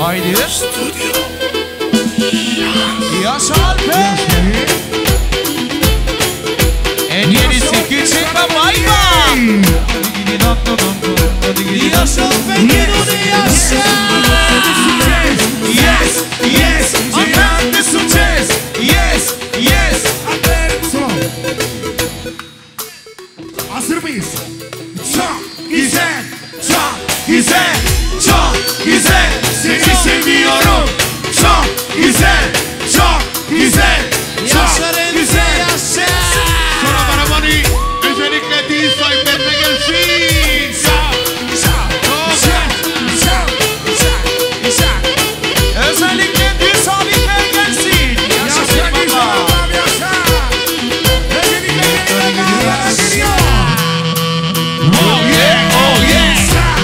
Haydi. Yaşa Alper. En yenisi küçük ve bay bay. Yaşa Alper Giduni yaşa. Yes, yes, Alper de succes. Yes, yes. Alper, son. Hazır mıyız? Çok güzel, çok güzel, çok güzel. Seni seviyorum. Çok güzel, çok güzel, çok güzel. Sonra barabanı özellikle değil sahiplerine gelsin. Özellikle bir sabitler gelsin. Yaşa baba. Oh yeah, oh yeah.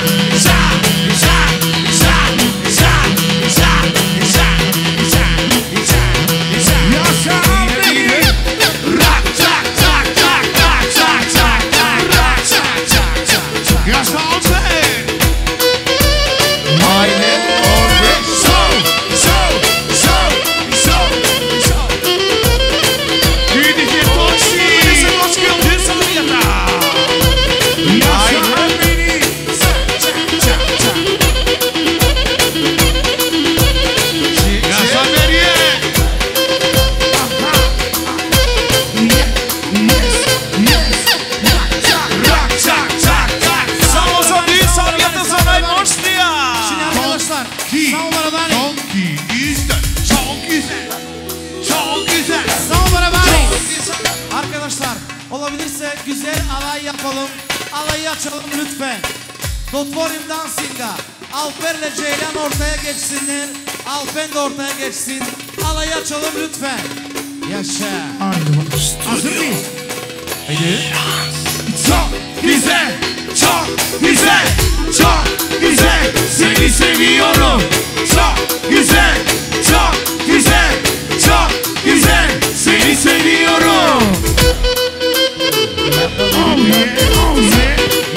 Olabilirse güzel alay yapalım. Alayı açalım lütfen. Dotvorim Dansinga. Alper'le Ceylan ortaya geçsinler. Alpen de ortaya geçsin. Alayı açalım lütfen. Yaşa. Hazır mıyız? Haydi. Çok güzel, çok güzel, çok güzel. Seni seviyorum. Çok güzel, çok güzel, çok güzel. Seni seviyorum. Oh yeah, oh yeah.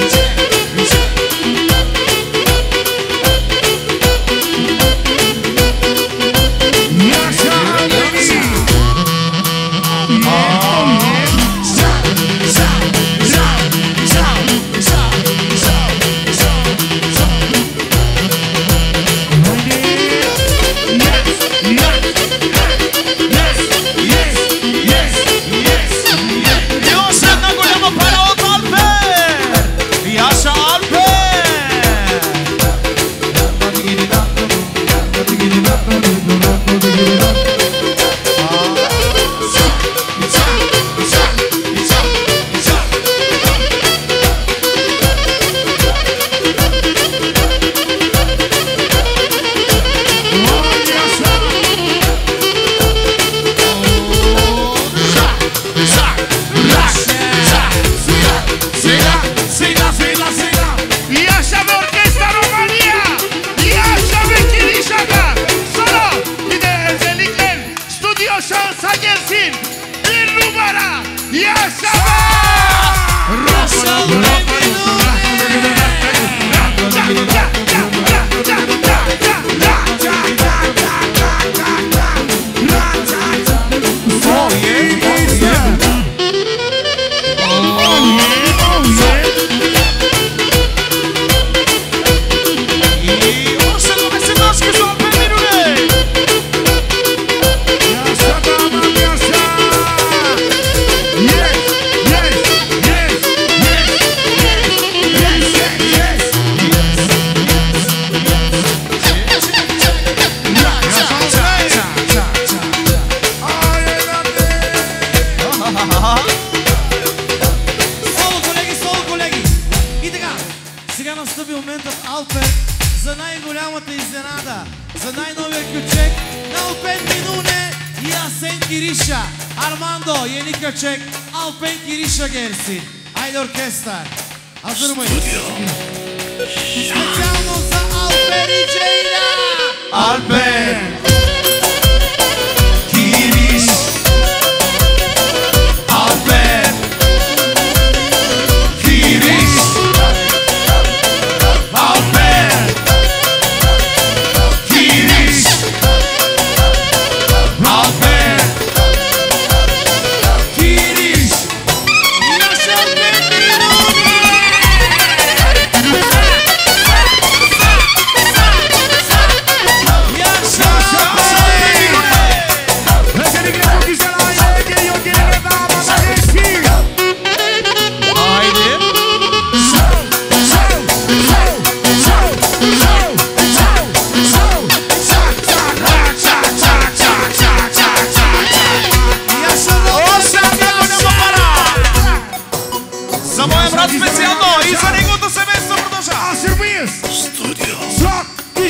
Armando, yeni köçek, Alpen Kirişa gelsin. Haydi orkestra. Hazır mıyız? Mekanımızda Alpen Ceylan. Alpen Kiriş. Alpen Kiriş. Alpen Kiriş.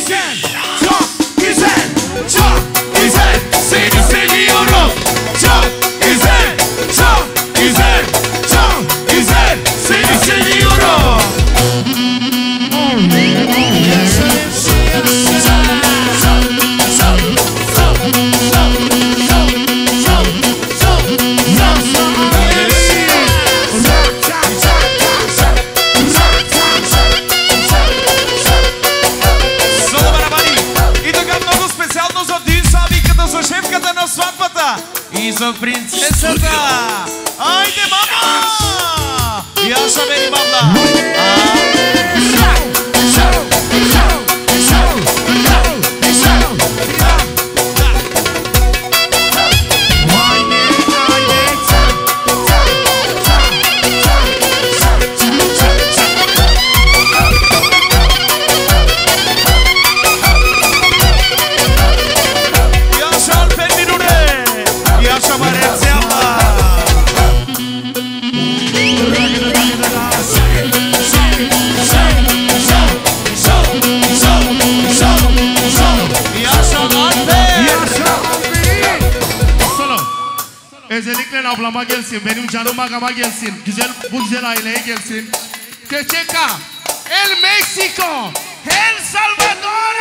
güzel, çok güzel, çok güzel. Seni seviyorum. Çok güzel, çok güzel, çok güzel. Seni seviyorum. И за принцесата! Айде, мама! Яша, бери, мама! Özellikle ablama gelsin, benim canım agama gelsin, bu güzel aileye gelsin. Teşekkür. El Mexico, El Salvador.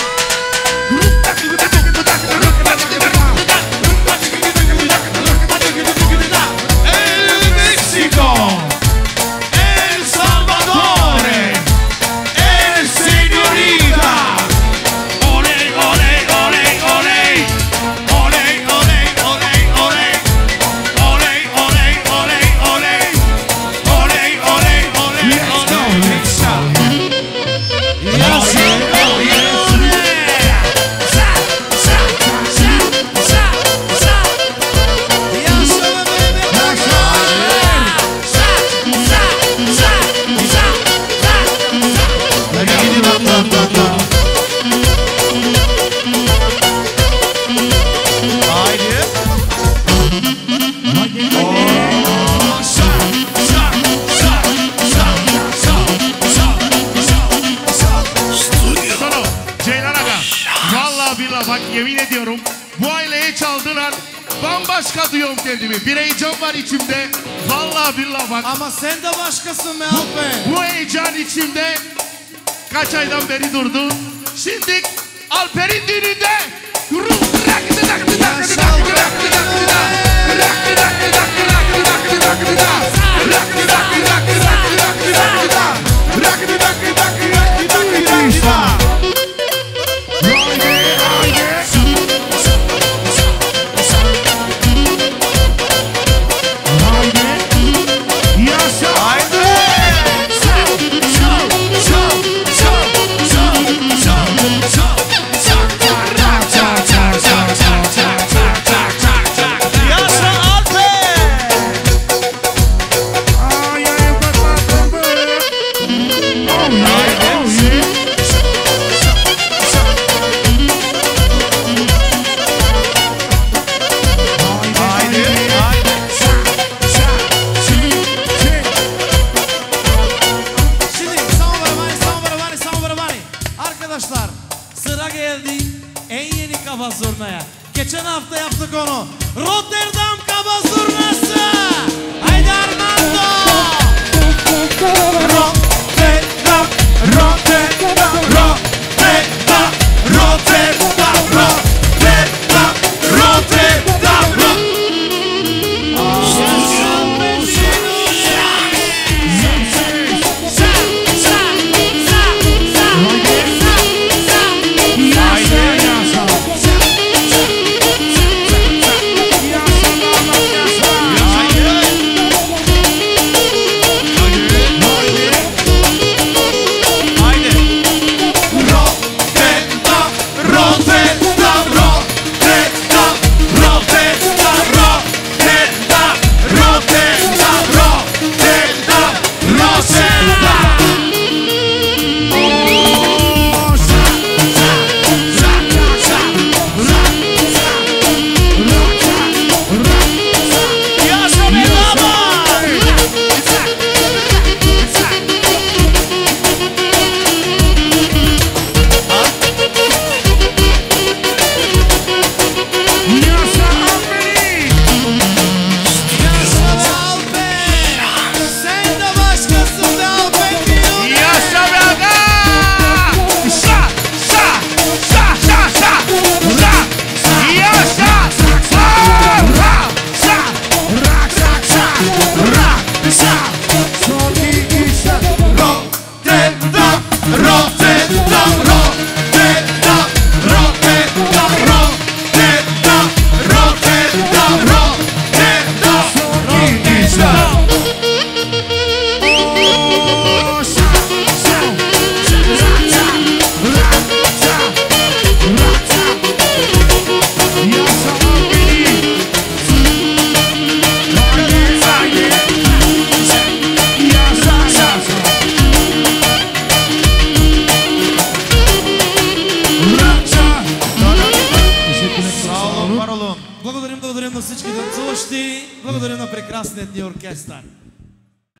El Mexico, El Salvador, El Señorita. Oley, oley, oley, oley. Oley, oley, oley, oley. Oley, oley, oley, oley. Oley, oley, oley, oley. Bak yemin ediyorum bu aileye çaldılar. Bambaşka duyuyorum kendimi. Bir heyecan var içimde. Vallahi billahi bak. Ama sen de başkasın be Alper. Bu heyecan içimde kaç aydan beri durdu. Şimdi Alper'in düğününde geçen hafta yaptık onu. Rotterdam Kaba Zurnası. Haydi Armando. Rotterdam, Rotterdam, Rotterdam, Rotterdam, Rotterdam, Rotterdam, orkestrar.